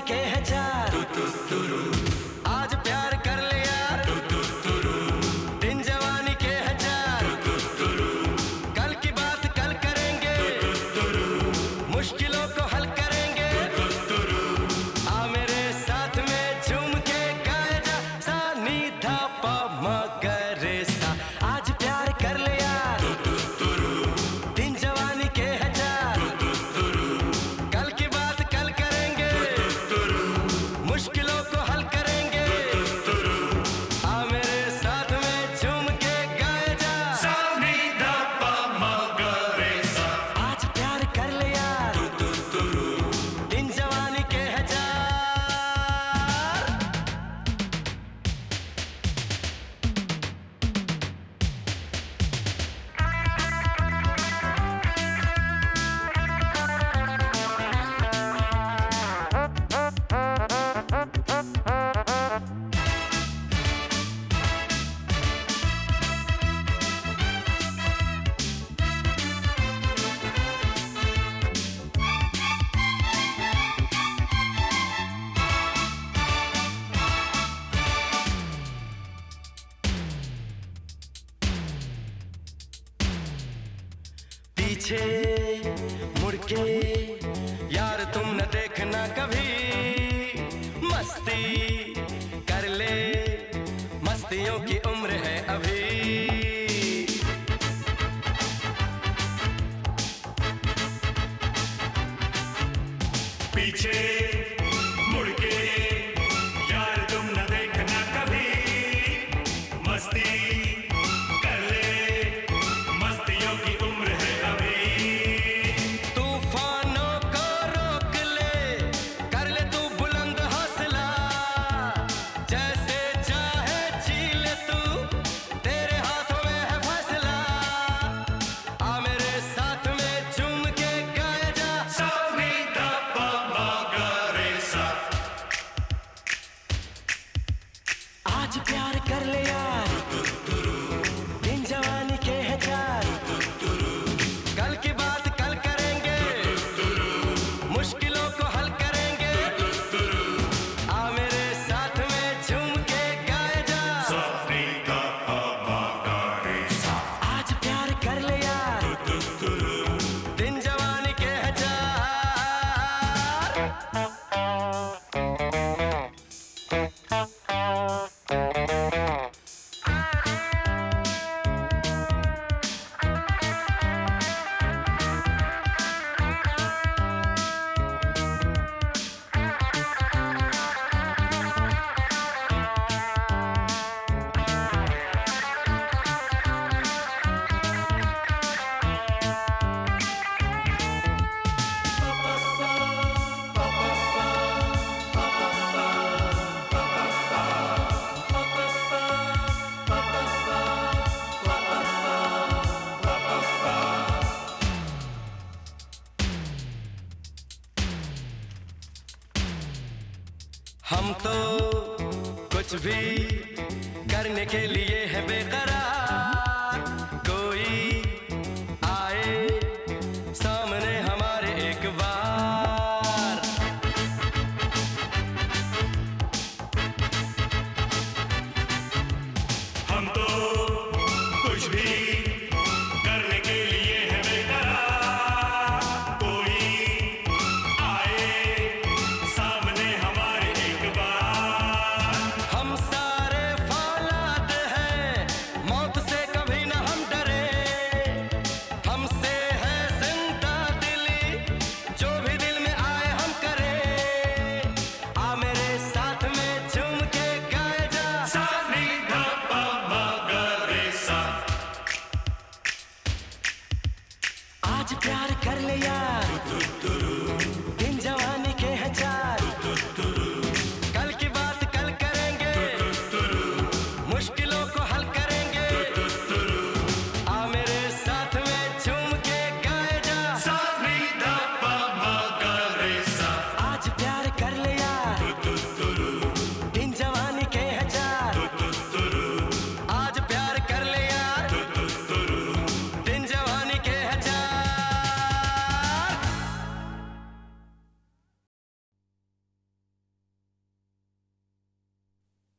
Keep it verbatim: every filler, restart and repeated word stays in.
के है चार, आज प्यार कर ले यार, दिन जवानी के है चार, कल की बात कल करेंगे, मुश्किलों को हल करेंगे, आ मेरे साथ में झूम के गाए जा, सा नी धा पा मा गा रे सा। आज प्यार कर ले यार, दिन जवानी के है चार, कल की बात कल करेंगे, मुश्किलों को हल करेंगे, आ मेरे साथ में झूम के गाए जा, सा नी धा पा मा गा रे सा। आज प्यार कर ले यार, दिन जवानी के है चार। पीछे मुड़ के यार तुम न देखना कभी, मस्ती कर ले, मस्तियों की उम्र है अभी। पीछे मुड़ के यार तुम न देखना कभी, मस्ती कर ले, मस्तियों की उम्र है अभी। तूफानों को रोक ले, कर ले तू बुलंद हौसला, जैसे चाहे जी ले तू, तेरे हाथों में है फैसला, आ मेरे साथ में झूम के गाए जा, सा नी धा पा मा गा रे सा। आज प्यार कर ले यार, दिन जवानी के है चार, कल की बात कल करेंगे, मुश्किलों को हल करेंगे, आ मेरे साथ में झूम के गाए जा, सा नी धा पा मा गा रे सा। आज प्यार कर ले यार, दिन जवानी के है चार। हम तो कुछ भी करने के लिए है बेकरार,